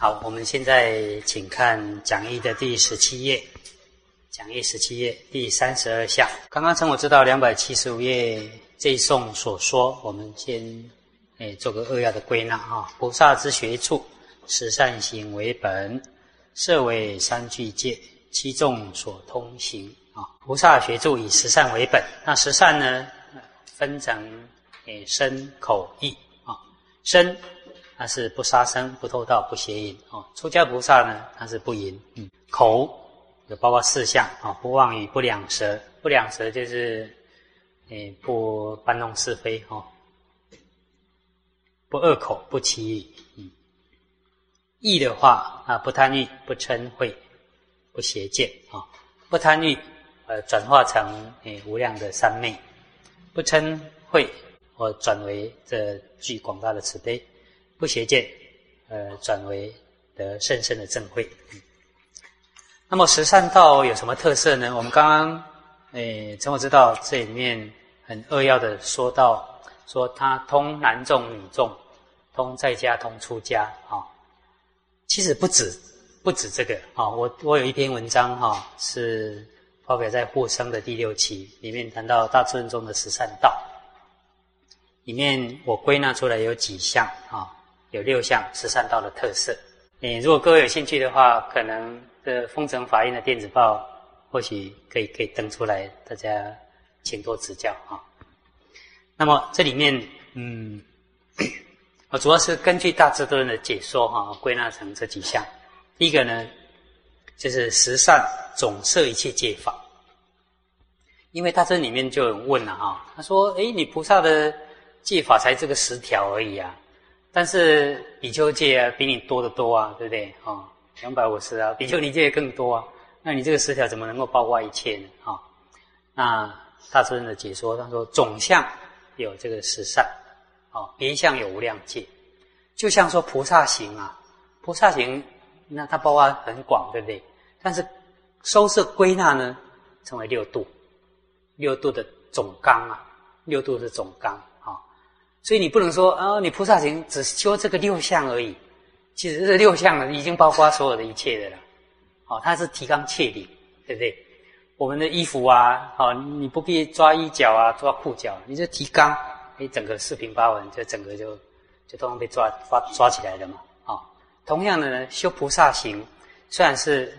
好，我们现在请看讲义的第17页，讲义17页第32项。刚刚从我知道275页这一颂所说，我们先做个扼要的归纳啊。菩萨之学处，十善行为本，设为三具戒，七众所通行啊。菩萨学处以十善为本，那十善呢，分成身、口、意啊。身它是不杀生、不偷盗、不邪淫哦。出家菩萨呢，它是不淫。口有包括4项啊，不妄语、不两舌。不两舌就是不搬弄是非哦，不恶口、不绮语。意的话啊，不贪欲、不嗔恚、不邪见啊。不贪欲转化成无量的三昧，不嗔恚转为这具广大的慈悲。不邪见，转为得甚深的正慧。那么十善道有什么特色呢？我们刚刚，从我知道这里面很扼要的说到，说它通男众、女众，通在家、通出家啊。其实不止这个啊。我有一篇文章哈，是发表在《护生》的第6期，里面谈到大智论中的十善道，里面我归纳出来有几项啊。有6项十善道的特色。如果各位有兴趣的话，可能这风尘法印的电子报或许可以登出来，大家请多指教啊。那么这里面我主要是根据大智度论的解说哈，归纳成这几项。第一个呢，就是十善总摄一切戒法。因为大智里面就有人问了哈，他说你菩萨的戒法才这个10条而已啊，但是比丘戒啊比你多得多啊，对不对？250啊，比丘尼戒更多啊，那你这个10条怎么能够包括一切呢？那大智论的解说，他说总相有这个十善，别相有无量戒。就像说菩萨行啊，菩萨行那它包括很广，对不对？但是收摄归纳呢，称为6度，6度的总纲啊，6度是总纲。所以你不能说你菩萨行只修这个6项而已，其实这6项已经包括所有的一切的了。它是提纲挈领，对不对？我们的衣服啊，你不必抓衣角啊，抓裤脚，你这提纲，整个四平八稳，就整个就通通被抓起来了嘛。同样的呢，修菩萨行虽然是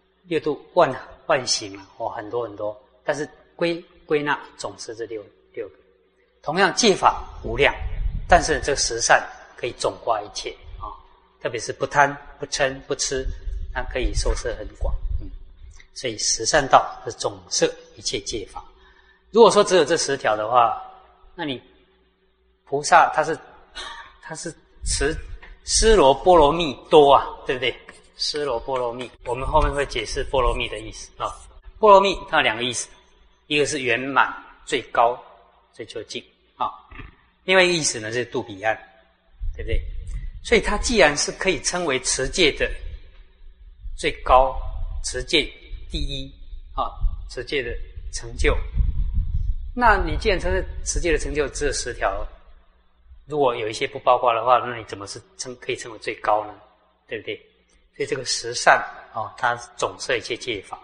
6度万行啊，很多很多，但是归纳总是这六个。同样戒法无量，但是这个十善可以总括一切啊，特别是不贪、不嗔、不痴，它可以收摄很广。所以十善道是总摄一切戒法。如果说只有这10条的话，那你菩萨他是持尸罗波罗蜜多啊，对不对？尸罗波罗蜜，我们后面会解释波罗蜜的意思啊。波罗蜜它有2个意思，一个是圆满、最高、追求境。另外一个意思呢是渡彼岸，对不对？所以它既然是可以称为持戒的最高，持戒第一持戒的成就，那你既然称是持戒的成就只有10条，如果有一些不包括的话，那你怎么是可以称为最高呢？对不对？所以这个十善它总摄一切戒法。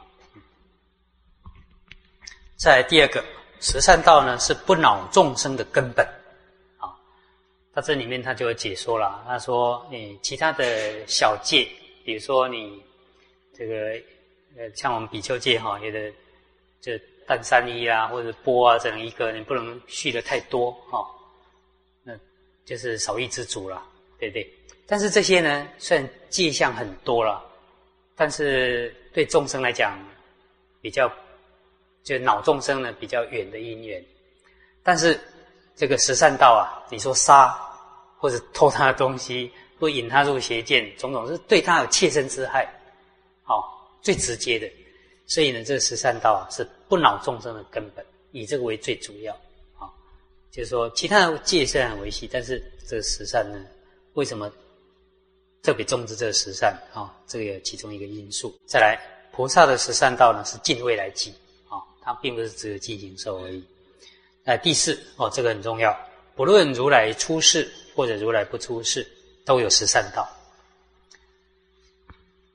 再来第2个，十善道呢是不恼众生的根本。到这里面他就有解说了，他说其他的小戒，比如说你这个像我们比丘戒有的就淡3衣啊，或者钵啊，这样一个你不能续的太多那就是少欲知足了，对不对？但是这些呢，虽然戒相很多了，但是对众生来讲比较就恼众生呢比较远的因缘。但是这个十善道啊，你说杀或者偷他的东西，或引他入邪见，种种是对他有切身之害，最直接的。所以呢，这个十善道啊是不恼众生的根本，以这个为最主要。就是说其他的戒虽然很维系，但是这个十善呢，为什么特别重视这个十善这个有其中一个因素。再来，菩萨的十善道呢是尽未来际它并不是只有尽形寿而已。第4这个很重要，不论如来出世或者如来不出世，都有十善道。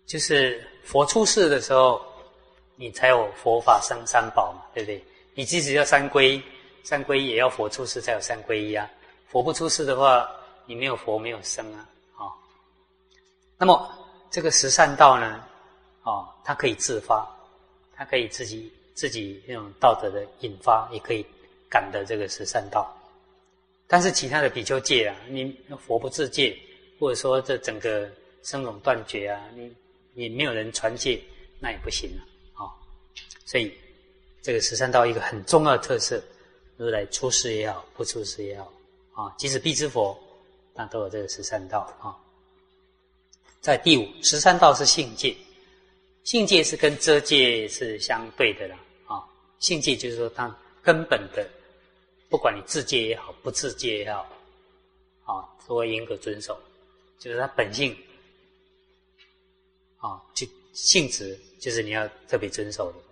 就是佛出世的时候，你才有佛法生三宝嘛，对不对？你即使要三皈，三皈也要佛出世才有三皈依啊。佛不出世的话，你没有佛没有生啊。那么这个十善道呢，它可以自发，它可以自己那种道德的引发，也可以感得这个十善道。但是其他的比丘戒啊，你佛不自戒，或者说这整个生种断绝啊，你没有人传戒，那也不行了。所以这个十善道一个很重要的特色，如来出世也好，不出世也好，即使辟支佛，那都有这个十善道在第五，十善道是性戒，性戒是跟遮戒是相对的啦。性戒就是说它根本的，不管你自戒也好，不自戒也好，都会严格遵守，就是它本性就性质就是你要特别遵守的。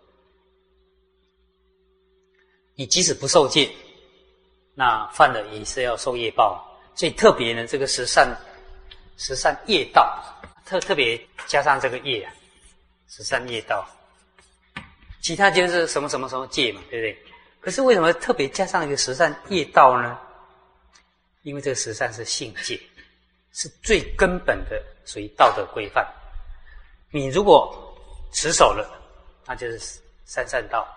你即使不受戒，那犯了也是要受业报。所以特别呢，这个十善业道，特别加上这个业啊，十善业道。其他就是什么什么什么戒嘛，对不对？可是为什么特别加上一个十善业道呢？因为这个十善是性戒，是最根本的属于道德规范。你如果持守了，那就是三善道。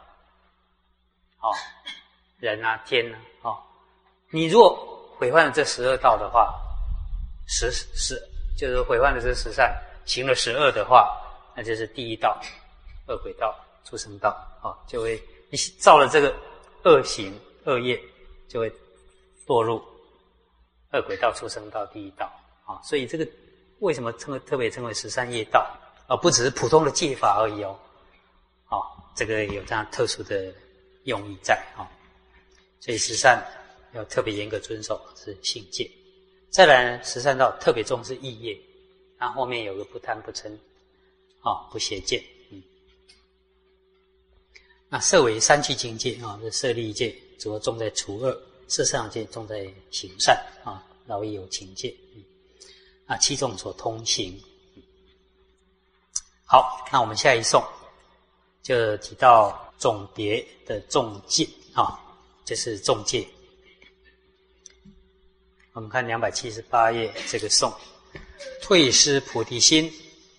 人啊，天啊，你如果毁坏了这12道的话，就是毁坏了这十善，行了12的话，那就是第一道，恶鬼道、畜生道，就会你造了这个恶行恶业，就会堕入恶鬼道、畜生道第一道。所以这个为什么特别称为十善业道，而不只是普通的戒法而已这个有这样特殊的用意在所以十善要特别严格遵守是性戒。再来呢，十善道特别重视意业，它后面有个不贪不嗔不邪见。那设为三趣境界这舍利戒主要重在除恶，色上戒重在行善饶益有情戒七众所通行。好，那我们下一颂就提到总别的众戒就是众戒。我们看278页这个颂，退失菩提心，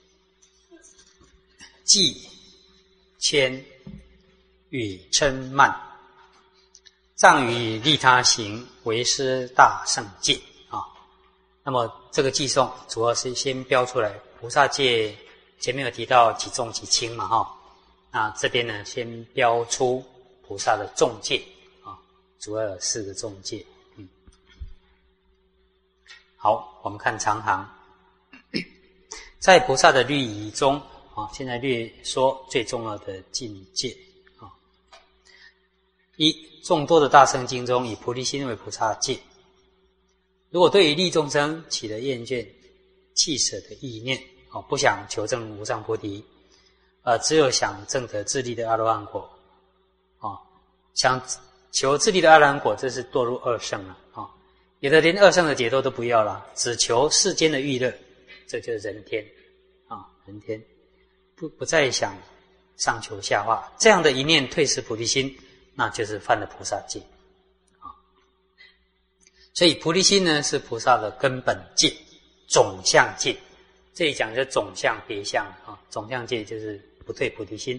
忌谦与嗔慢，障于利他行，为师大圣戒那么这个偈颂主要是先标出来菩萨戒，前面有提到几重几轻嘛那这边呢先标出菩萨的众戒主要有4个众戒。好，我们看长行。在菩萨的律仪中现在略说最重要的境界一，众多的大乘经中以菩提心为菩萨戒。如果对于利众生起了厌倦弃舍的意念不想求证无上菩提只有想证得自利的阿罗汉果想求自利的阿罗汉果，这是堕入二圣了有的连二圣的解脱都不要了，只求世间的欲乐，这就是人天人天不再想上求下化，这样的一念退失菩提心，那就是犯了菩萨戒所以菩提心呢是菩萨的根本戒，总相戒。这里讲就总相别相总相戒就是不退菩提心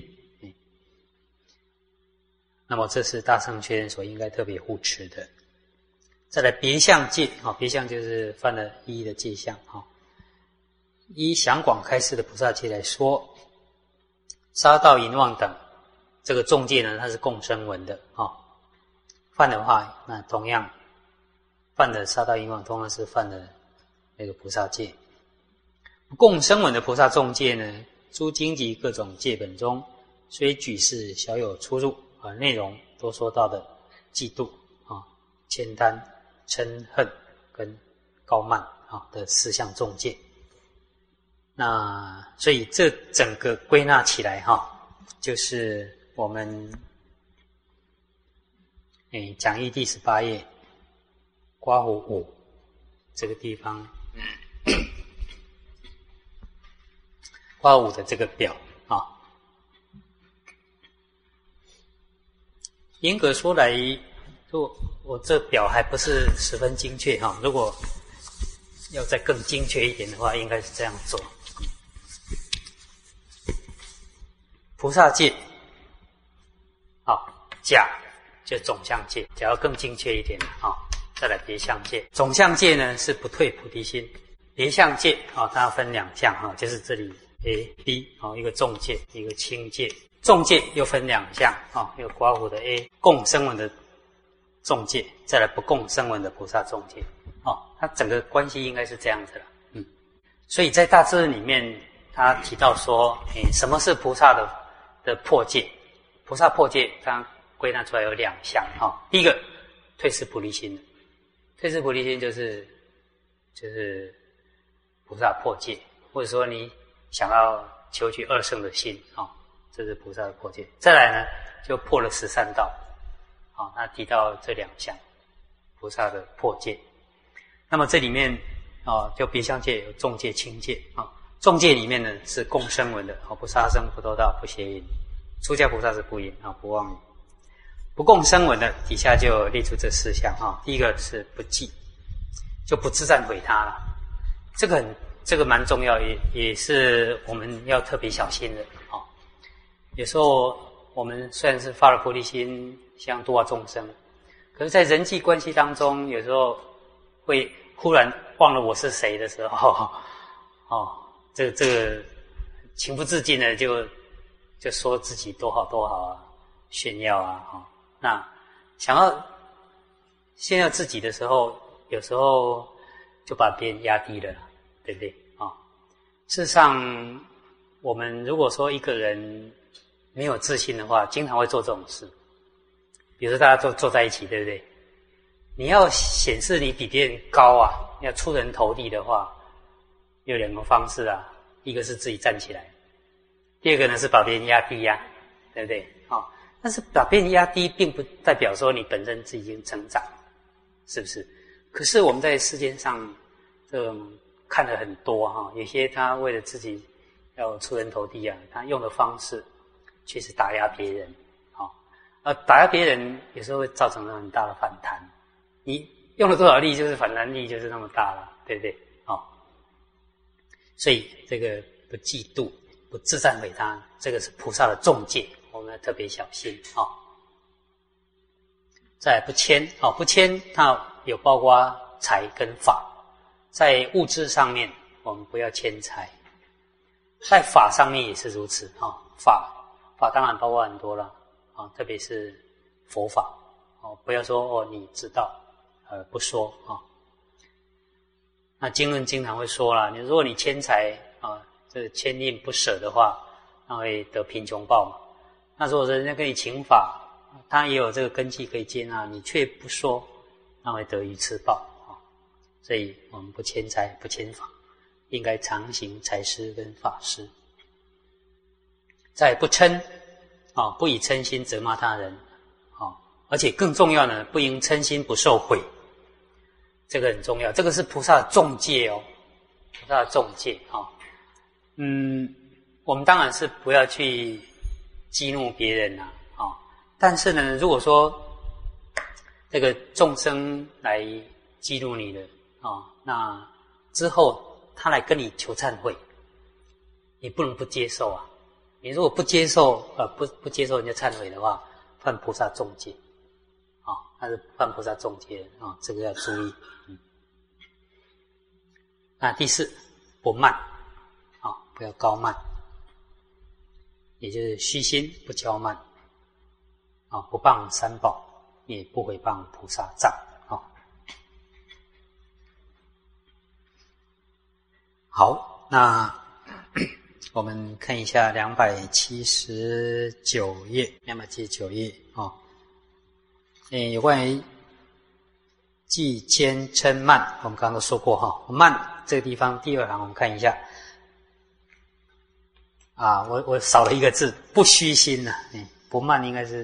那么这是大乘圈所应该特别护持的。再来别相戒别相就是犯了一的戒相依详广开示的菩萨戒来说，杀盗淫妄等这个众戒呢，它是共生闻的犯的话，那同样犯了杀盗淫妄，同样是犯了那个菩萨戒。共生闻的菩萨众戒呢，诸经籍各种戒本中，虽举示小有出入内容都说到的嫉妒悭贪、嗔恨跟高慢的4项众戒。那所以这整个归纳起来就是我们讲义第18页刮胡5这个地方刮胡的这个表啊。严格说来，我这表还不是十分精确哈。如果要再更精确一点的话，应该是这样做。菩萨戒，好，甲就总相戒，假如更精确一点啊，再来别相戒。总相戒呢是不退菩提心，别相戒啊，它分两项哈，就是这里 A、B 啊，一个重戒，一个轻戒。重戒又分两项啊，一个刮胡的 A， 共声闻的重戒，再来不共声闻的菩萨重戒。哦，它整个关系应该是这样子了。所以在大智论里面，他提到说，什么是菩萨的破戒？菩萨破戒，它归纳出来有两项哈。第一个，退失菩提心，退失菩提心就是菩萨破戒，或者说你想要求取二圣的心啊。这是菩萨的破戒。再来呢，就破了13道。好，他提到这两项菩萨的破戒。那么这里面就别相戒有重戒、轻戒啊。重戒里面呢是共声闻的，不杀生、不偷盗、不邪淫。出家菩萨是不淫啊，不妄语。不共声闻的底下就列出这4项啊。第一个是不忌，就不自赞毁他了。这个蛮重要，也是我们要特别小心的啊。有时候我们虽然是发了菩提心，想度化众生，可是在人际关系当中，有时候会忽然忘了我是谁的时候，这个情不自禁的就说自己多好多好啊，炫耀啊，那想要炫耀自己的时候，有时候就把别人压低了，对不对啊？事实上，我们如果说一个人没有自信的话，经常会做这种事。比如说大家都坐在一起，对不对？你要显示你比别人高啊，要出人头地的话，有2个方式啊。一个是自己站起来，第二个呢是把别人压低呀，对不对？但是把别人压低，并不代表说你本身自己已经成长，是不是？可是我们在世间上这种看了很多有些他为了自己要出人头地啊，他用的方式却是打压别人，打压别人有时候会造成很大的反弹。你用了多少力，就是反弹力就是那么大了，对不对？所以这个不嫉妒、不自赞毁他，这个是菩萨的重戒，我们要特别小心再来不谦不谦，它有包括财跟法，在物质上面我们不要谦财，在法上面也是如此法当然包括很多了特别是佛法不要说你知道不说那经论经常会说啦，如果你谦财这牵念不舍的话，那会得贫穷报嘛。那如果人家跟你请法，他也有这个根基可以接纳，你却不说，那会得愚痴报所以我们不谦财不谦法，应该常行财施跟法施。再不嗔不以嗔心责骂他人而且更重要呢，不因嗔心不受毁，这个很重要，这个是菩萨的重戒菩萨的重戒我们当然是不要去激怒别人但是呢，如果说这个众生来激怒你了那之后他来跟你求忏悔，你不能不接受你如果不接受不接受人家忏悔的话，犯菩萨重戒他是犯菩萨重戒这个要注意那第4，不慢不要高慢，也就是虚心不骄慢不谤三宝，也不毁谤菩萨藏好，那我们看一下279页，279页有关于忌谦嗔慢，我们刚刚都说过慢这个地方第2行我们看一下我少了一个字，不虚心不慢应该是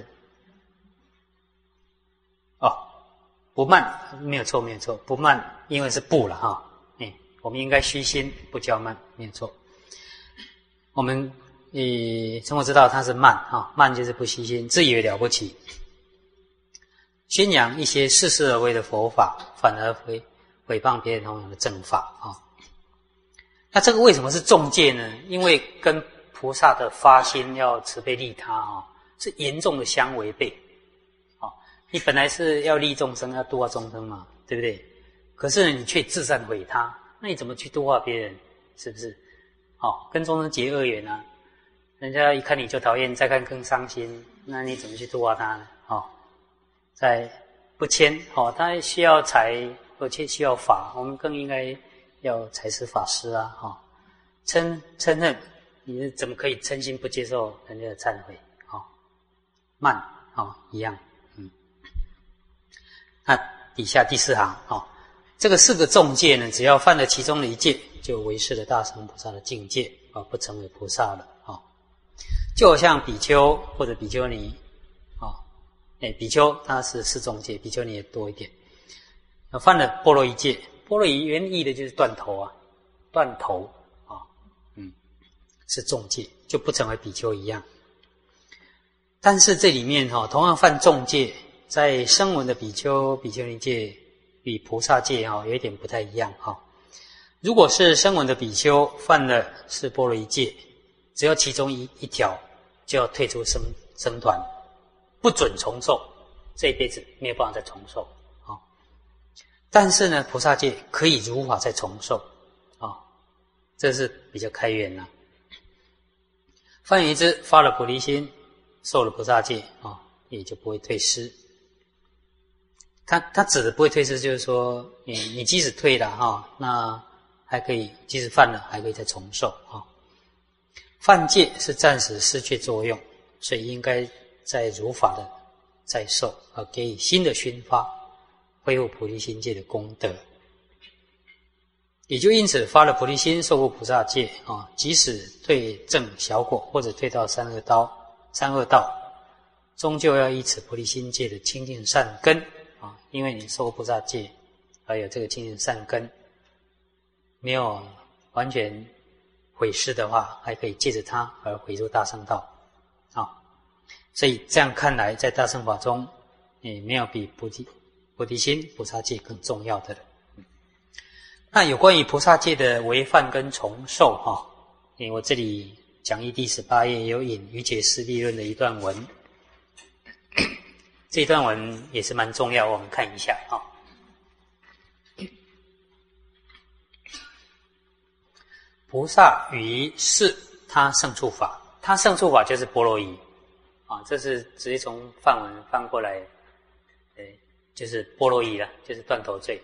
不慢没有错，不慢因为是不了我们应该虚心不骄慢，没有错。 我们从我知道他是慢慢就是不虚心，自以为了不起，宣扬一些似是而非的佛法，反而毁谤别人弘扬的正法那这个为什么是重戒呢？因为跟菩萨的发心要慈悲利他是严重的相违背你本来是要利众生，要度化众生嘛，对不对？可是呢，你却自善毁他，那你怎么去度化别人？是不是？跟众生结恶缘啊！人家一看你就讨厌，再看更伤心，那你怎么去度化他呢？在不谦他需要财，而且需要法，我们更应该要财施法施啊！嗔恨，你怎么可以嗔心不接受人家的忏悔？慢一样。那底下第4行这个4个重戒呢，只要犯了其中的一戒，就违失了大乘菩萨的境界不成为菩萨了就好像比丘或者比丘尼比丘他是4重戒，比丘尼也多一点。犯了般若一戒，般若一原意的就是断头断头是重戒，就不成为比丘一样。但是这里面同样犯重戒，在声闻的比丘、比丘尼戒与菩萨戒有一点不太一样如果是声闻的比丘犯了是般若一戒，只要其中一条就要退出僧团，不准重受，这一辈子没有办法再重受但是呢，菩萨戒可以如法再重受这是比较开源换言之，发了菩提心，受了菩萨戒也就不会退失。他指的不会退失，就是说你即使退了那还可以，即使犯了还可以再重受犯戒是暂时失去作用，所以应该在如法的再受给予新的熏发，恢复菩提心戒的功德。也就因此发了菩提心，受过菩萨戒即使退正小果，或者退到三恶道，终究要依此菩提心戒的清净善根因为你受过菩萨戒，还有这个清净善根，没有完全毁失的话，还可以借着它而回入大乘道所以这样看来，在大乘法中没有比菩提心菩萨戒更重要的了。那有关于菩萨戒的违犯跟重受我这里讲义第18页有引瑜伽师地论的一段文，这段文也是蛮重要，我们看一下菩萨于是他胜处法，他胜处法就是般若义这是直接从梵文翻过来就是般若义了，就是断头罪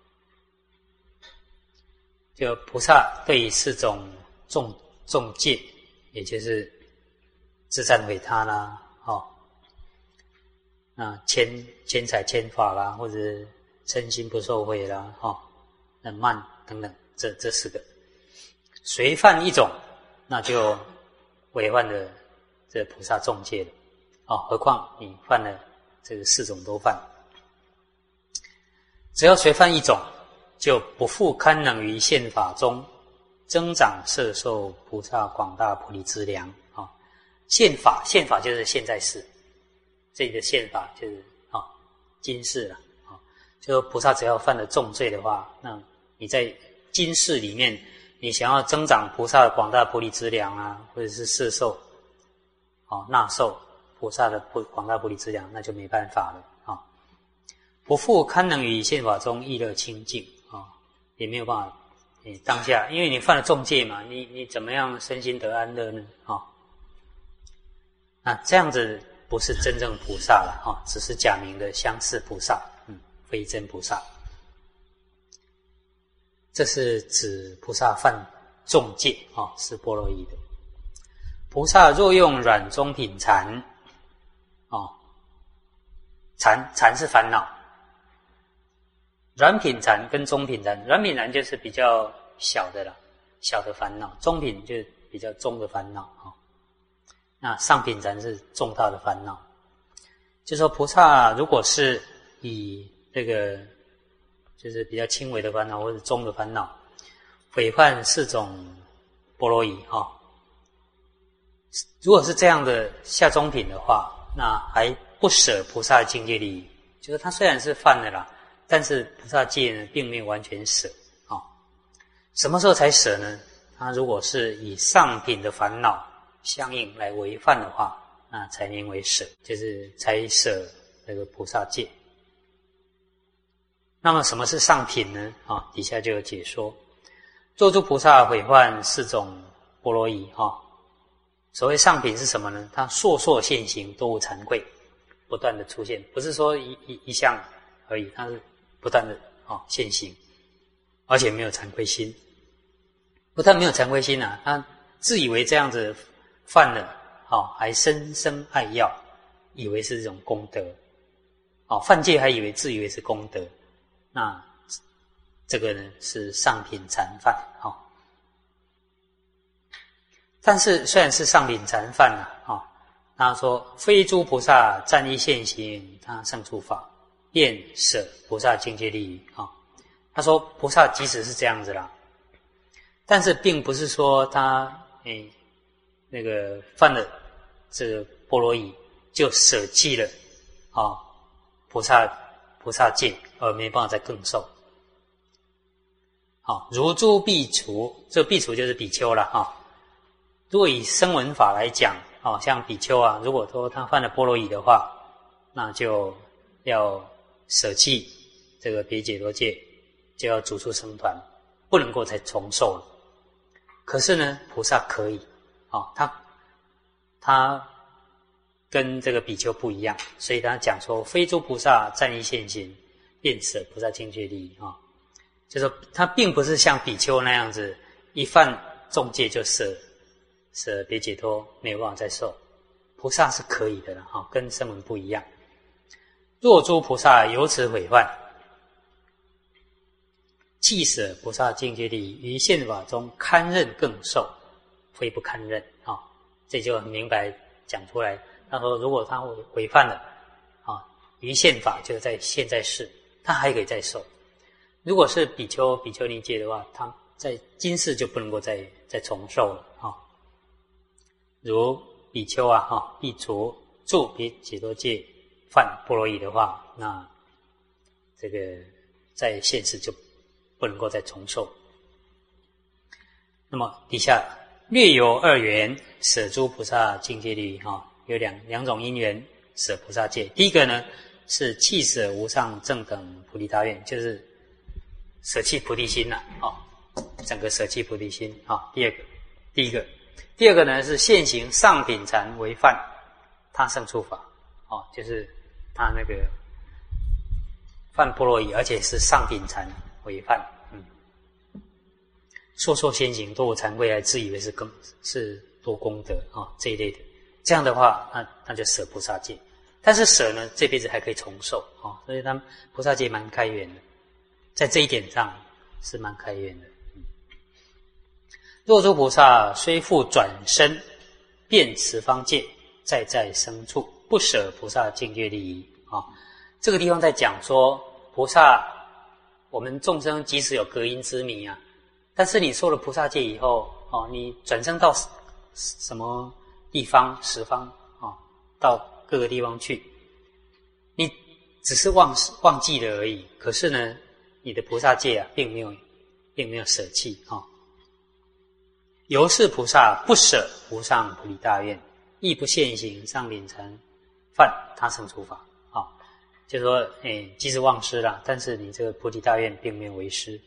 就菩萨对于4种重戒，也就是自赞毁他啦迁财迁法啦，或者嗔心不受惠啦慢等等，这4个随犯一种，那就违犯了这菩萨重戒了何况你犯了这个4种都犯，只要随犯一种，就不复堪能于现法中增长摄受菩萨广大菩提资粮现法就是现在世，这里的现法就是今世了就说菩萨只要犯了重罪的话，那你在今世里面，你想要增长菩萨的广大菩提资粮或者是摄受纳受菩萨的广大菩提资粮，那就没办法了不复堪能于现法中意乐清净也没有办法当下，因为你犯了重戒嘛，你怎么样身心得安乐呢那这样子不是真正菩萨了只是假名的相似菩萨非真菩萨。这是指菩萨犯重戒是般若义的。菩萨若用软中品禅禅是烦恼，软品禅跟中品禅，软品禅就是比较小的了，小的烦恼，中品就是比较重的烦恼那上品禅是重大的烦恼。就说菩萨如果是以这个就是比较轻微的烦恼或者中的烦恼，毁犯4种般若义如果是这样的下中品的话，那还不舍菩萨的境界利益，就是他虽然是犯了啦，但是菩萨戒呢并没有完全舍啊。什么时候才舍呢？他如果是以上品的烦恼相应来违犯的话，那才名为舍，就是才舍那个菩萨戒。那么什么是上品呢？底下就有解说，做诸菩萨毁犯四种波罗夷所谓上品是什么呢？它烁烁现行，多无惭愧，不断的出现，不是说一项而已，它是不断的现行，而且没有惭愧心。不但没有惭愧心啊，他自以为这样子犯了还深深爱要，以为是这种功德犯戒还自以为是功德，那这个呢是上品禅犯但是虽然是上品禅犯他说非诸菩萨暂依现行他胜处法，便舍菩萨境界利益他说菩萨即使是这样子啦，但是并不是说他那个犯了这个波罗夷就舍弃了菩萨戒而没办法再更受。如诸苾芻，这苾芻就是比丘了如果以声闻法来讲像比丘如果说他犯了波罗夷的话，那就要舍弃这个别解脱戒，就要逐出僧团，不能够再重受了。可是呢菩萨可以他跟这个比丘不一样，所以他讲说非诸菩萨暂依现行，便舍菩萨境界利益就是说他并不是像比丘那样子一犯重戒就舍别解脱，没有办法再受。菩萨是可以的了跟声闻不一样。若诸菩萨由此毁犯，弃舍菩萨境界利益，于现法中堪任更受，非不堪任这就很明白讲出来。他说如果他违犯了于现法，就是在现在世他还可以再受。如果是比丘比丘尼戒的话，他在今世就不能够再重受了如比丘苾芻住别解脱戒犯波罗夷的话，那这个在现世就不能够再重受。那么底下略有二缘舍诸菩萨境界利益有两种因缘舍菩萨戒。第一个呢是弃舍无上正等菩提大愿，就是舍弃菩提心整个舍弃菩提心第二个呢是现行上品禅违犯他胜处法就是他那个犯波罗夷，而且是上品禅违犯烁烁先行多无惭愧，还自以为是多功德这一类的，这样的话那就舍菩萨戒。但是舍呢这辈子还可以重受所以他们菩萨戒蛮开源的，在这一点上是蛮开源的。若诸菩萨虽复转身遍十方界，在在生处，不舍菩萨境界利益这个地方在讲说菩萨，我们众生即使有隔音之迷但是你受了菩萨戒以后你转生到什么地方十方到各个地方去，你只是忘记了而已，可是呢你的菩萨戒并没有舍弃由是菩萨不舍无上菩提大愿，亦不现行上品禅犯他胜处法就是说即使忘失了，但是你这个菩提大愿并没有为失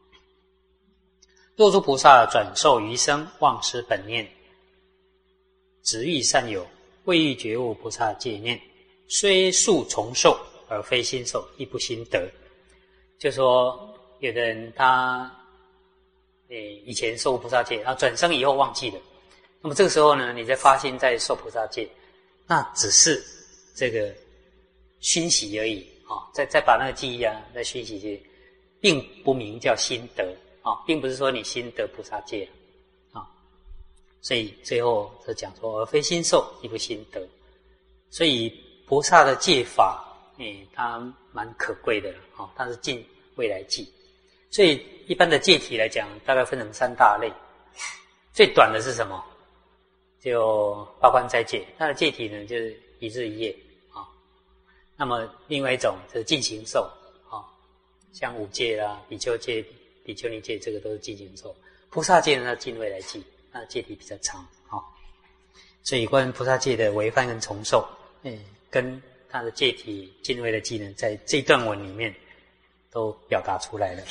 若诸菩萨转受余生，忘失本念，只欲善友，未欲觉悟菩萨戒念，虽速重受而非心受，亦不心得。就说有的人他以前受菩萨戒，然后转生以后忘记了，那么这个时候呢，你再发心再受菩萨戒，那只是这个熏习而已再把那个记忆再熏习去，并不名叫心得并不是说你心得菩萨戒所以最后就讲说而非心受，亦不心得。所以菩萨的戒法它蛮可贵的它是尽未来际。所以一般的戒体来讲，大概分成三大类。最短的是什么？ 就八关斋戒，它的戒体呢就是一日一夜啊。那么另外一种就是进行受啊，像五戒啦、比丘戒、比丘尼戒，这个都是进行受。菩萨戒呢，它进位来记，它的戒体比较长啊。所以关于菩萨戒的违犯跟重受，跟它的戒体进位的记呢，在这段文里面都表达出来了。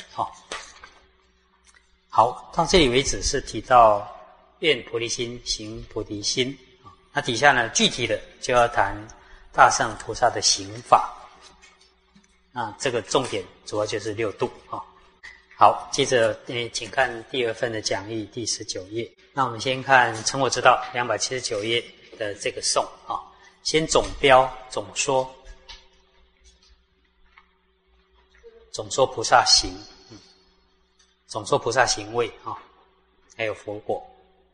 好，到这里为止是提到愿菩提心，行菩提心。那底下呢，具体的就要谈大乘菩萨的行法。那这个重点主要就是六度啊。好，接着请看第二份的讲义第19页。那我们先看《成我之道》279页的这个颂啊。先总标总说菩萨行，总说菩萨行位啊，还有佛果。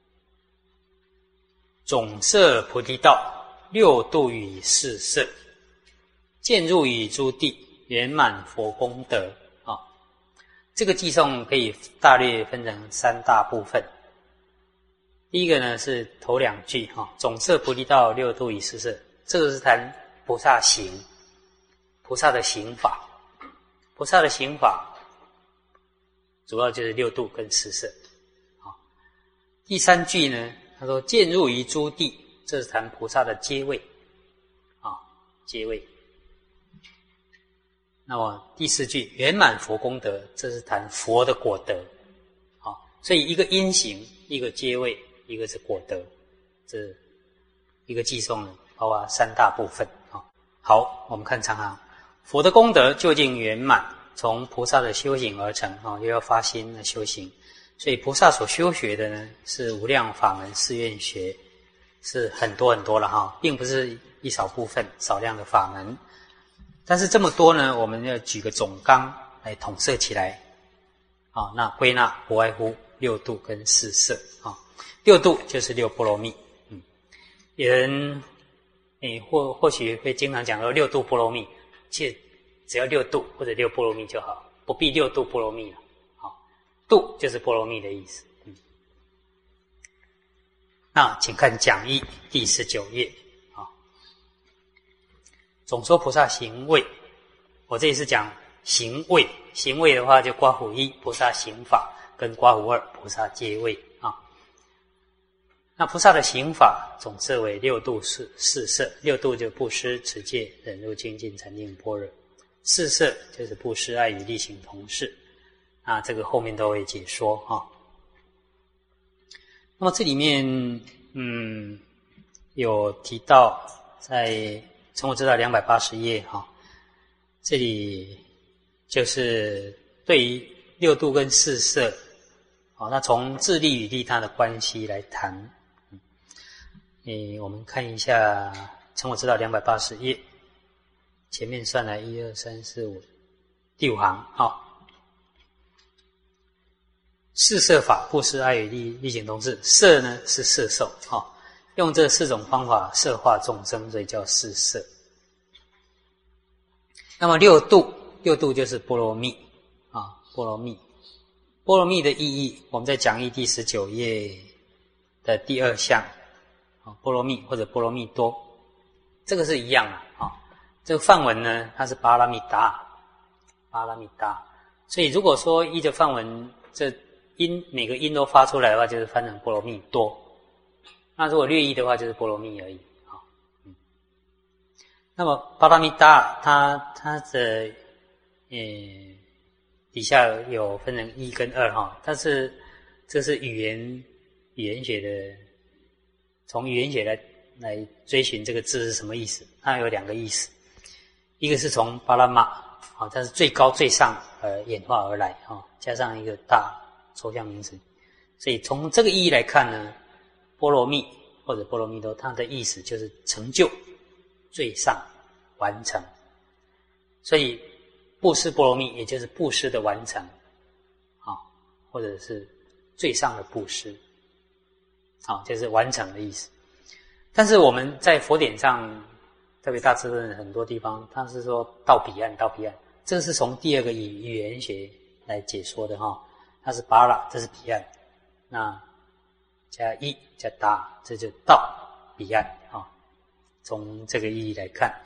总摄菩提道，六度与四摄，渐入于诸地，圆满佛功德啊。这个偈颂可以大略分成三大部分。第一个呢是头两句哈，总摄菩提道，六度与四摄，这个是谈菩萨行，菩萨的行法。菩萨的行法主要就是六度跟四摄。第三句呢，他说渐入于诸地，这是谈菩萨的阶位啊，阶位。那么第四句圆满佛功德，这是谈佛的果德啊。所以一个因行，一个阶位，一个是果德，这一个偈颂呢，包括三大部分啊。好，我们看长行，佛的功德究竟圆满，从菩萨的修行而成啊，又要发心的修行。所以菩萨所修学的呢，是无量法门誓愿学，是很多很多了哈，并不是一少部分少量的法门。但是这么多呢，我们要举个总纲来统摄起来啊。那归纳不外乎六度跟四摄啊。六度就是六波罗蜜，有人或许会经常讲说六度波罗蜜，其实只要六度或者六波罗蜜就好，不必六度波罗蜜了。度就是波罗蜜的意思。那请看讲义第19页啊。总说菩萨行位，我这里是讲行位，行位的话就括弧1菩萨行法跟括弧2菩萨阶位啊。那菩萨的行法总摄为六度四摄，六度就布施、持戒、忍辱、精进、禅定、般若，四摄就是布施、爱语、力行、同事。啊，这个后面都会解说啊。那么这里面有提到在成我之道280页哈，这里就是对于六度跟四摄，那从自利与利他的关系来谈。我们看一下成我之道280页，前面算来1、2、3、4、5，第5行啊。四摄法，布施、爱语、力行、同事。摄呢是摄受，用这4种方法摄化众生，所以叫四摄。那么六度就是波罗蜜啊，波罗蜜。波罗蜜的意义，我们在讲义第19页的第2项，波罗蜜或者波罗蜜多，这个是一样的啊。这个梵文呢，它是巴拉蜜达，巴拉蜜达。所以如果说依着梵文，这每个音都发出来的话，就是翻成波罗蜜多。那如果略译的话，就是波罗蜜而已。那么巴拉蜜达，它的底下有分成1跟2哈，但是这是语言学的，从语言学来追寻这个字是什么意思。它有2个意思，一个是从巴拉玛它是最高最上演化而来加上一个大抽象名词，所以从这个意义来看呢，波罗蜜或者波罗蜜多，它的意思就是成就、最上、完成。所以布施波罗蜜也就是布施的完成或者是最上的布施就是完成的意思。但是我们在佛典上，特别大智论很多地方，它是说到彼岸，到彼岸，这是从第2个语言学来解说的它是巴拉，这是彼岸，那加一加达，这就到彼岸啊。从这个意义来看，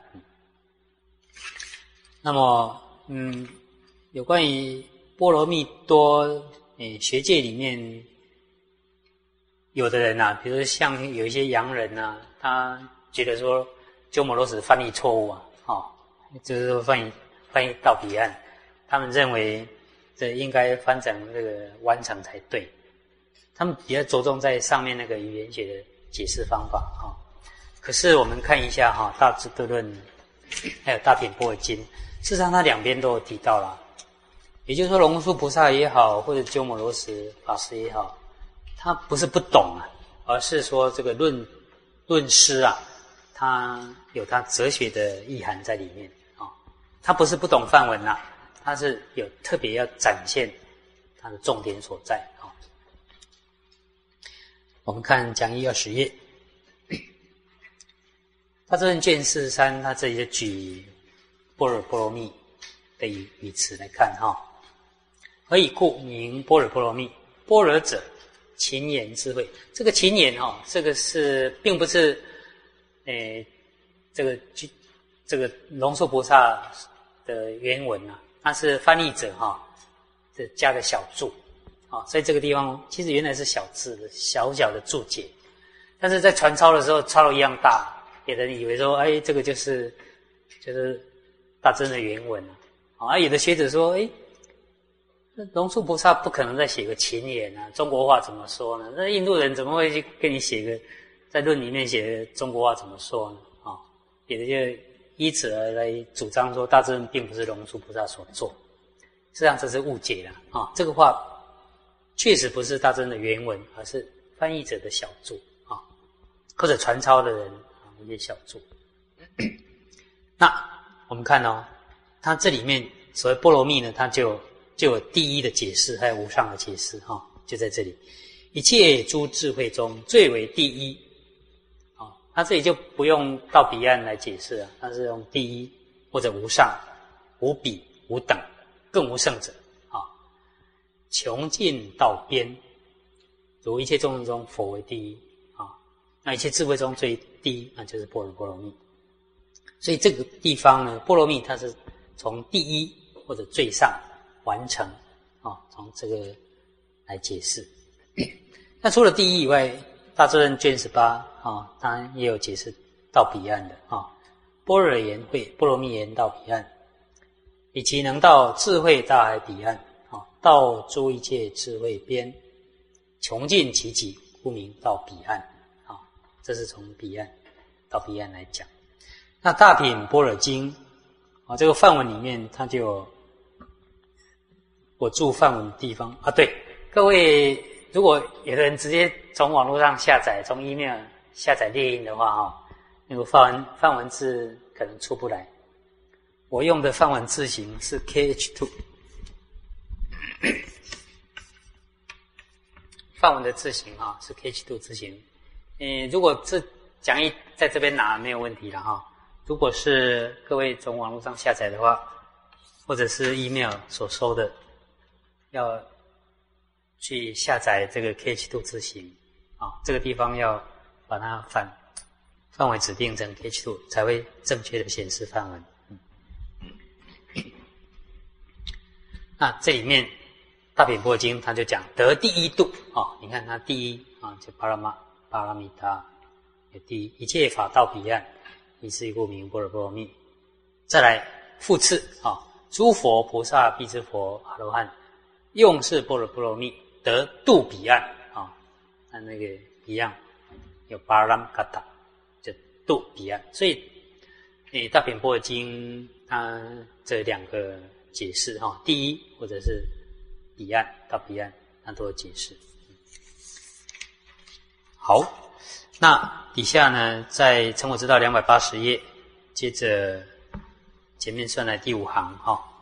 那么有关于波罗蜜多，学界里面有的人啊，比如像有一些洋人啊，他觉得说鸠摩罗什翻译错误啊，就是说翻译到彼岸，他们认为这应该翻成这个完成才对。他们比较着重在上面那个语言学的解释方法啊。可是我们看一下《大智度论》还有《大品般若经》，事实上它两边都有提到啦。也就是说，龙树菩萨也好，或者鸠摩罗什法师也好，他不是不懂啊，而是说这个论师啊，他有他哲学的意涵在里面啊。他不是不懂梵文啊，他是有特别要展现他的重点所在啊。我们看讲义20页，大智论卷43，他这里就举般若波罗蜜的语词来看哈。何以故名般若波罗蜜？般若者，勤言智慧。这个勤言这个是并不是这个龙树菩萨的原文啊，它是翻译者这加的小注所以这个地方其实原来是小字的小小的注解，但是在传抄的时候抄了一样大，有人以为说这个就是大真的原文有的学者说龙树菩萨不可能再写个勤言啊，中国话怎么说呢？那印度人怎么会去跟你写个在论里面写的中国话怎么说呢？有的就依此而来主张说大智论并不是龙树菩萨所做，实际上这是误解了这个话确实不是大智论的原文，而是翻译者的小注或者传抄的人一些小注。那我们看它这里面所谓波罗蜜呢，它就有第一的解释，还有无上的解释就在这里。一切诸智慧中最为第一它这里就不用到彼岸来解释了，它是用第一或者无上、无比、无等、更无胜者穷尽到边，如一切众生中佛为第一那一切智慧中最第一，那就是般若波罗蜜。所以这个地方呢，波罗蜜它是从第一或者最上完成从这个来解释。那除了第一以外，大智论卷18当然也有解释到彼岸的般若言会，波罗蜜言到彼岸，以其能到智慧大海彼岸到诸一切智慧边，穷尽其极，故名到彼岸这是从彼岸到彼岸来讲。那大品般若经这个梵文里面它就有我注梵文的地方对，各位如果有的人直接从网络上下载，从 email 下载列印的话那个梵文字可能出不来。我用的梵文字型是 KH2， 梵文的字型是 KH2 字型。如果这讲义在这边拿没有问题了如果是各位从网络上下载的话，或者是 email 所收的，要去下载这个 KH2 字型这个地方要把它范围指定成 KH2 才会正确的显示范文。那这里面大品般若经它就讲得第一度你看它第一就巴拉蜜他有第一，一切法到彼岸，以是故名般若波罗蜜。再来复次诸佛菩萨辟支佛阿罗汉用是般若波罗蜜得度彼岸那个一样有巴拉嘎达就度彼岸。所以大品般若经它这两个解释第一或者是彼岸到彼岸它都有解释。好，那底下呢在成我之道280页，接着前面算来第5行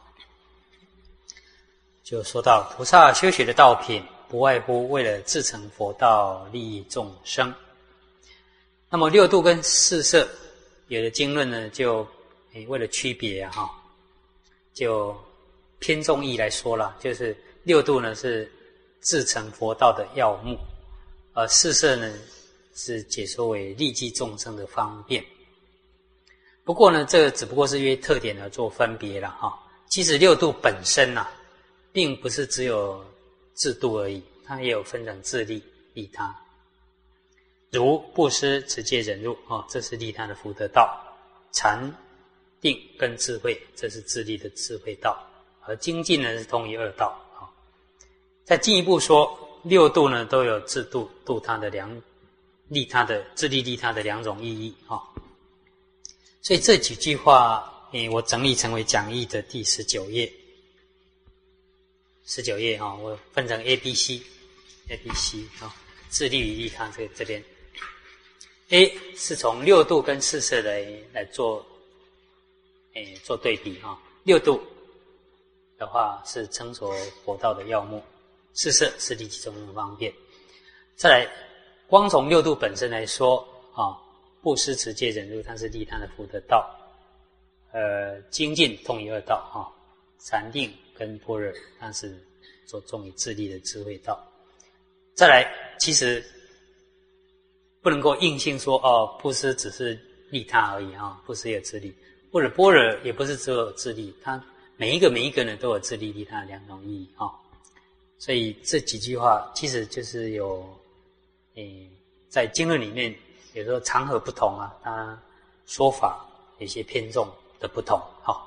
就说到菩萨修学的道品不外乎为了自成佛道，利益众生。那么六度跟四摄有的经论呢就为了区别就偏重义来说了，就是六度呢是自成佛道的要目， 而四摄呢是解说为利济众生的方便。不过呢，这个只不过是因为特点而做分别了哈。其实六度本身啊，并不是只有自度而已，它也有分成自利利他。如布施、持戒、忍辱这是利他的福德道；禅定跟智慧，这是自利的智慧道。而精进呢是通于二道。再进一步说，六度呢都有自度度他的利他的自利利他的两种意义所以这几句话我整理成为讲义的第19页。19页我分成 A、B、C 自利与利他这边 A 是从六度跟四摄来做对比六度的话是成熟佛道的要目，四摄是利济众生的方便。再来，光从六度本身来说布施、持戒、忍辱，它是利他的福德道。精进通于二道禅定跟般若，它是着重于自利的智慧道。再来，其实不能够硬性说布施只是利他而已布施有自利，或者般若也不是只有自利，它每一个呢都有自利利他的两种意义所以这几句话其实就是有在经论里面有时候场合不同它说法有些偏重的不同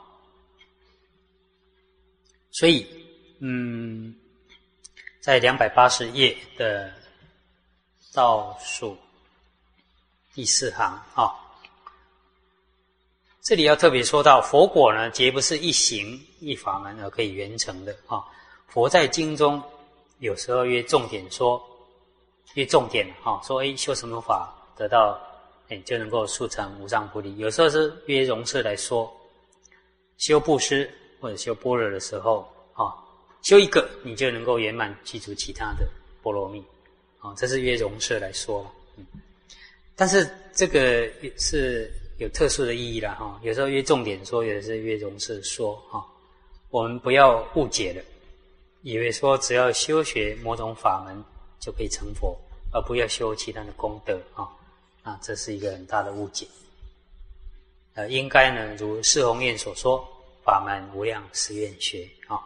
所以在280页的倒数第4行这里要特别说到，佛果呢皆不是一行一法门而可以圆成的佛在经中有时候约重点说修什么法得到就能够速成无上菩提，有时候是约容色来说，修布施或者修般若的时候修一个你就能够圆满具足其他的波罗蜜这是约容色来说但是这个是有特殊的意义啦有时候约重点说，有的是约容色说我们不要误解了，以为说只要修学某种法门就可以成佛，而不要修其他的功德这是一个很大的误解。应该呢如释弘愿所说，法门无量誓愿学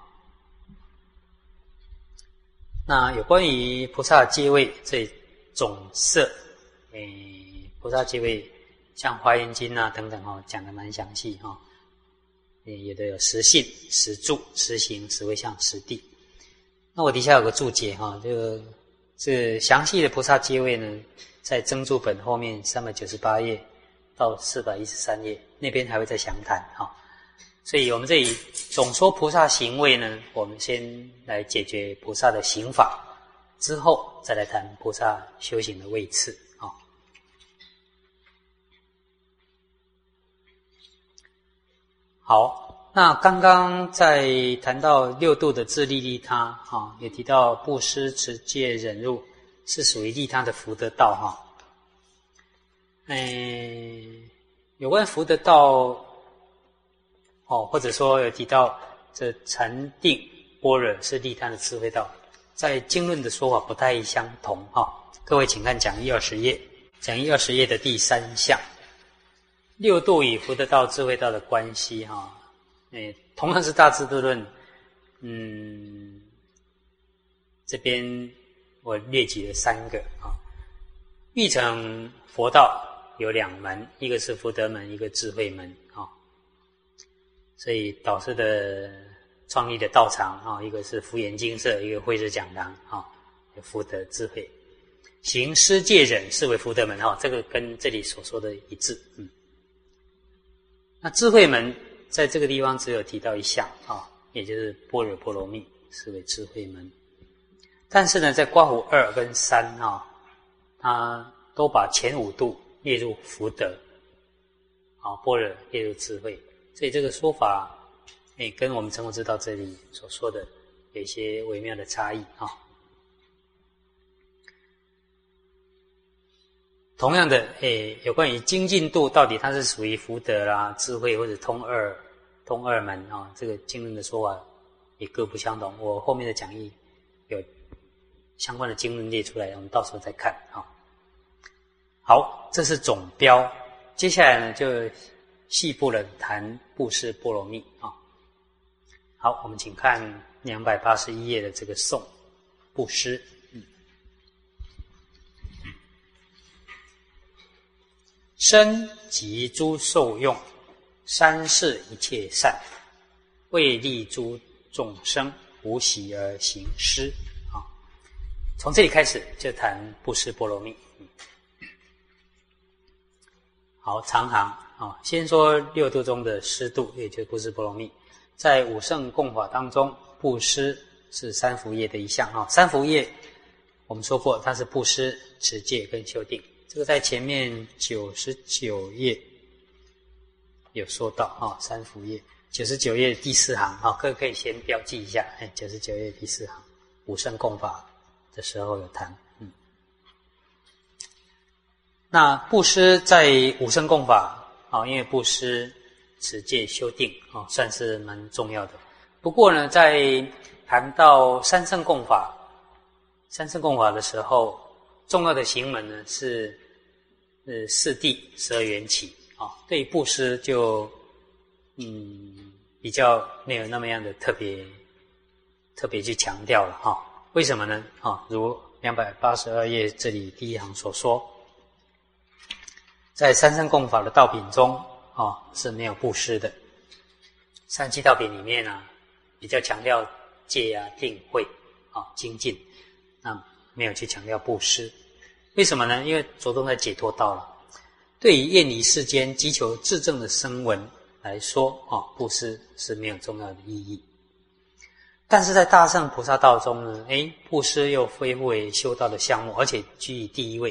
那有关于菩萨阶位这总摄菩萨阶位像华严经等等讲得蛮详细有的有实信、实住、实行、实位相、实地。那我底下有个注解这详细的菩萨阶位呢，在增注本后面398页到413页那边还会再详谈所以我们这里总说菩萨行位呢，我们先来解决菩萨的行法，之后再来谈菩萨修行的位次好，那刚刚在谈到六度的自利利他也提到布施、持戒、忍辱是属于利他的福德道有关福德道或者说有提到这禅定般若是利他的智慧道，在经论的说法不太相同各位请看讲义20页，讲义20页的第3项，六度与福德道智慧道的关系同样是大智度论这边我列举了3个欲成佛道有2门，一个是福德门，一个智慧门所以导师的创立的道场一个是福严精舍，一个慧智讲堂有福德智慧。行施戒忍是为福德门这个跟这里所说的一致那智慧门在这个地方只有提到一项也就是般若波罗蜜是为智慧门。但是呢在刮胡2跟3它都把前5度列入福德般若列入智慧，所以这个说法跟我们成佛之道这里所说的有一些微妙的差异同样的有关于精进度到底它是属于福德啦、智慧或者通二门这个经论的说法也各不相同，我后面的讲义相关的经论列出来，我们到时候再看啊。好，这是总标。接下来呢，就细部的谈布施波罗蜜啊。好，我们请看281页的这个颂布施。身及诸受用，三世一切善，为利诸众生，无习而行施啊。从这里开始就谈布施波罗蜜。好，长行啊，先说六度中的施度，也就是布施波罗蜜。在五圣供法当中，布施是三福业的一项啊。三福业我们说过，它是布施、持戒跟修定。这个在前面99页有说到啊，三福业99页第4行啊，各位可以先标记一下，99页第4行，五圣供法的时候有谈。那布施在五圣供法啊，因为布施、持戒、修定啊，算是蛮重要的。不过呢，在谈到三圣供法的时候，重要的行门呢是四谛12缘起啊，对布施就比较没有那么样的特别去强调了哈。为什么呢？如282页这里第一行所说，在三圣供法的道品中是没有布施的。37道品里面比较强调戒啊、定、慧精进，那没有去强调布施。为什么呢？因为着重在解脱道了。对于厌离世间、急求自证的声闻来说布施是没有重要的意义。但是在大乘菩萨道中呢，布施又恢复为修道的项目，而且居于第一位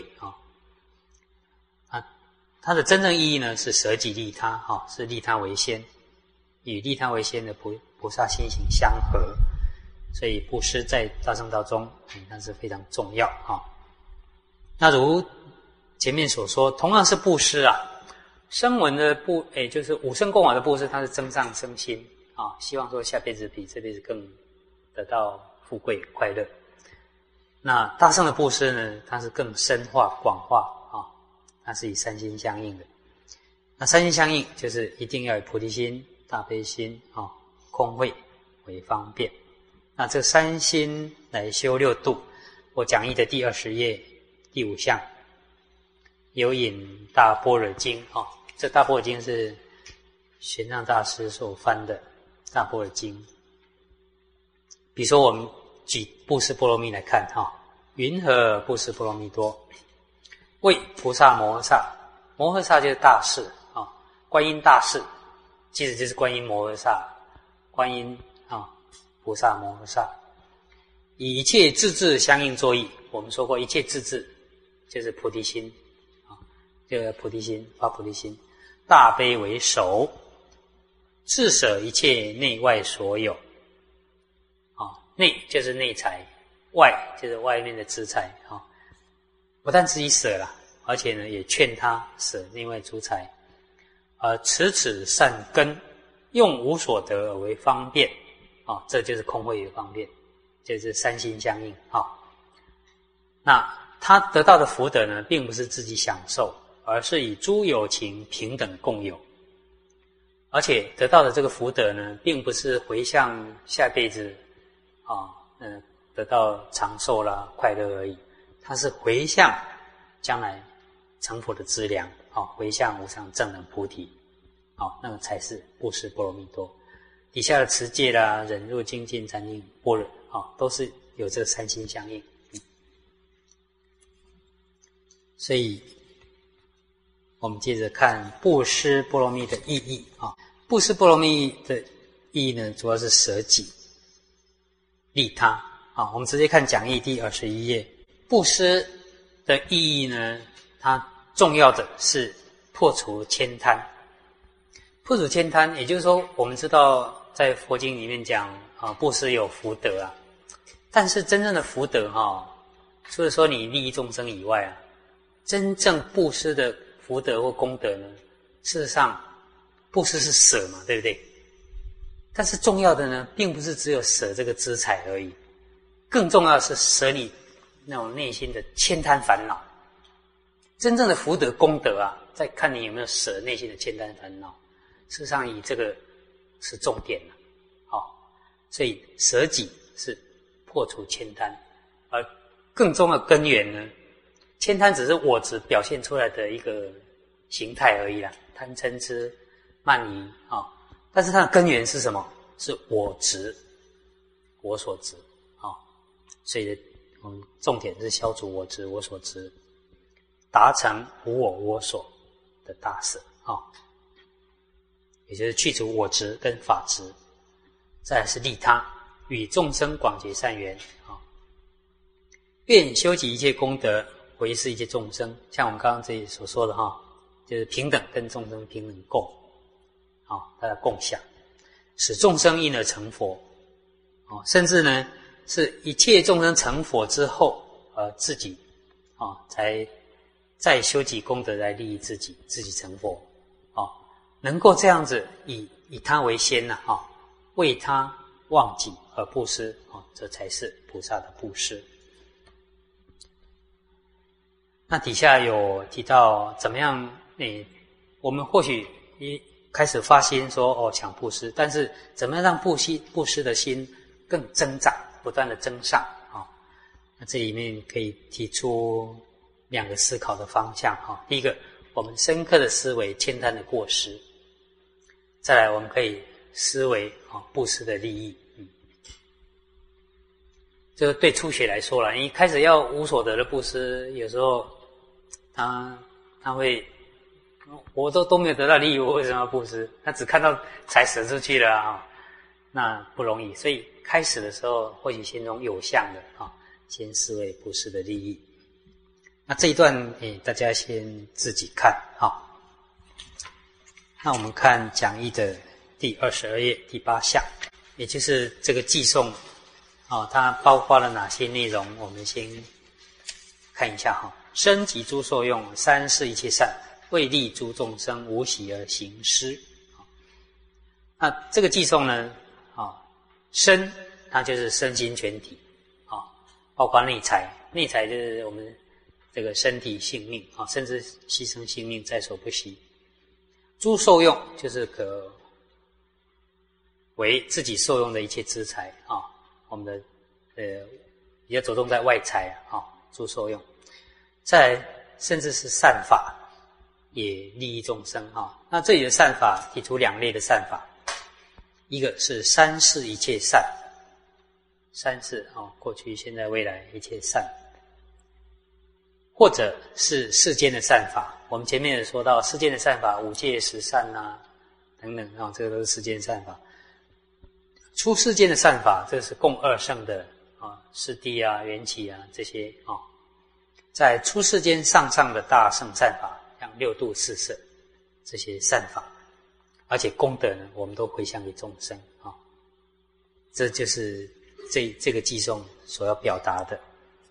它的真正意义呢是舍己利他是利他为先，与利他为先的菩萨心行相合，所以布施在大乘道中那是非常重要那如前面所说，同样是布施声闻的就是五圣供法的布施，它是增上身心希望说下辈子比这辈子更得到富贵快乐。那大乘的布施呢，它是更深化广化它是以三心相应的。那三心相应就是一定要有菩提心、大悲心空慧为方便。那这三心来修六度，我讲义的第20页第5项有引大般若经这大般若经是玄奘大师所翻的大般若经。比如说我们举布施波罗蜜来看云何布施波罗蜜多？为菩萨摩诃萨，摩诃萨就是大士观音大士，其实就是观音摩诃萨，观音菩萨摩诃萨，以一切智智相应作意。我们说过，一切智智就是菩提心就是菩提心，发菩提心，大悲为首，自舍一切内外所有内就是内财，外就是外面的资财不但自己舍了，而且呢也劝他舍内外诸财，持此善根，用无所得而为方便这就是空慧的方便，就是三心相应那他得到的福德呢，并不是自己享受，而是以诸有情平等共有，而且得到的这个福德呢，并不是回向下辈子得到长寿啦、快乐而已，它是回向将来成佛的资粮回向无上正等菩提那个才是布施波罗蜜多。底下的持戒啦、忍辱、精进、禅定、般若都是有这三心相应。所以我们接着看布施波罗蜜的意义布施波罗蜜的意义呢，主要是舍己利他我们直接看讲义第21页。布施的意义呢，它重要的是破除悭贪。破除悭贪，也就是说，我们知道在佛经里面讲布施有福德但是真正的福德除了说你利益众生以外真正布施的福德或功德呢，事实上布施是舍嘛，对不对？但是重要的呢，并不是只有舍这个资财而已，更重要的是舍你那种内心的悭贪烦恼。真正的福德功德啊，在看你有没有舍内心的悭贪烦恼。事实上，以这个是重点了，所以舍己是破除悭贪，而更重要的根源呢，悭贪只是我执表现出来的一个形态而已啦，贪嗔痴慢疑但是它的根源是什么？是我执，我所执所以我们重点是消除我执，我所执，达成无我我所的大舍也就是去除我执跟法执。再来是利他，与众生广结善缘愿修集一切功德，回施一切众生。像我们刚刚这里所说的就是平等，跟众生平等共大家共享，使众生因而成佛甚至呢是一切众生成佛之后自己才再修集功德来利益自己，自己成佛能够这样子以他为先为他忘己而布施这才是菩萨的布施。那底下有提到怎么样我们或许一开始发心说想布施，但是怎么样让布施的心更增长，不断的增上那这里面可以提出2个思考的方向第一个，我们深刻的思维悭贪的过失，再来我们可以思维布施的利益这个对初学来说啦，你开始要无所得的布施，有时候他会我都没有得到利益，我为什么要布施？他只看到财舍出去了那不容易。所以开始的时候或许先从有相的先思维布施的利益。那这一段大家先自己看那我们看讲义的第22页第8项，也就是这个偈颂它包括了哪些内容？我们先看一下身及诸受用，三世一切善，为利诸众生，无喜而行施。那这个偈颂呢身它就是身心全体包括内财，内财就是我们这个身体性命甚至牺牲性命在所不惜。诸受用就是可为自己受用的一切资财我们的比较着重在外财诸受用。再来甚至是善法也利益众生那这里的善法提出2类的善法，一个是三世一切善，三世过去现在未来一切善，或者是世间的善法。我们前面也说到世间的善法，五戒十善等等这个都是世间善法。出世间的善法，这是共二圣的师谛缘起这些在出世间上的大圣善法，像六度四摄这些善法，而且功德呢，我们都回向给众生这就是这个偈颂所要表达的，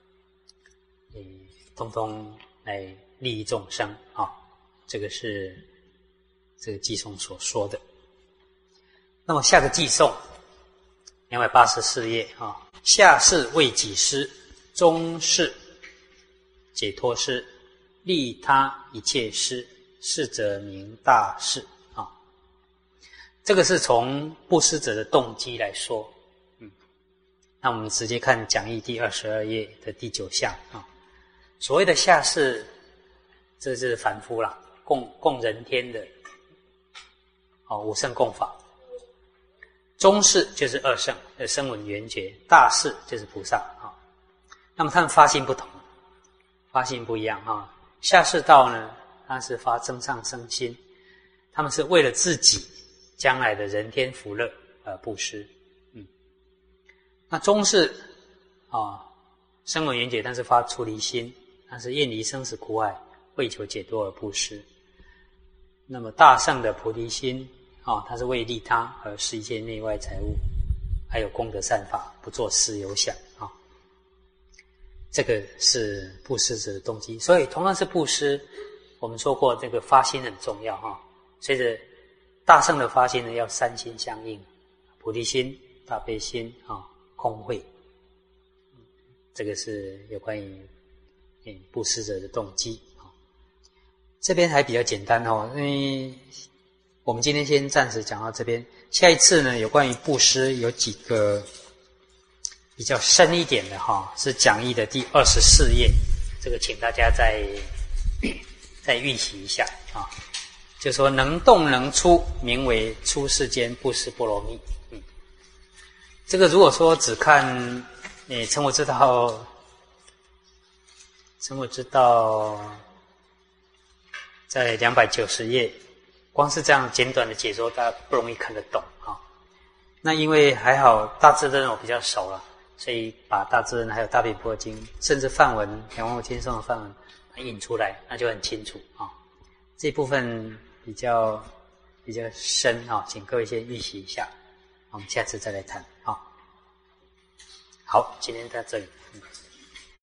通通来利益众生这个是这个偈颂所说的。那么下个偈颂284页下士为己施，中士解脱施，利他一切施，是则名大士这个是从布施者的动机来说那我们直接看讲义第22页的第9项所谓的下士，这是凡夫啦，供人天的五圣供法。中士就是二圣的声闻缘觉，大士就是菩萨那么他们发心不同，发心不一样下士道呢，他是发增上生心，他们是为了自己将来的人天福乐而布施那中士声闻缘觉，但是发出离心，但是厌离生死苦海，为求解脱而布施。那么大圣的菩提心它是为利他而施一切内外财物，还有功德善法，不做私有想这个是布施者的动机。所以同样是布施，我们说过这个发心很重要随着大圣的发心呢，要三心相应，菩提心、大悲心空慧这个是有关于布施者的动机。这边还比较简单哦，因为我们今天先暂时讲到这边。下一次呢，有关于布施有几个比较深一点的是讲义的第24页，这个请大家再预习一下啊。就说能动能出，名为出世间布施波罗蜜。这个如果说只看成我知道在290页，光是这样简短的解说，大家不容易看得懂啊。那因为还好大智度我比较熟了，所以把大智度还有大悲般若经，甚至梵文梁王天颂的梵文引出来，那就很清楚啊。这部分比较深啊，请各位先预习一下，我们下次再来谈啊。好，今天到这里。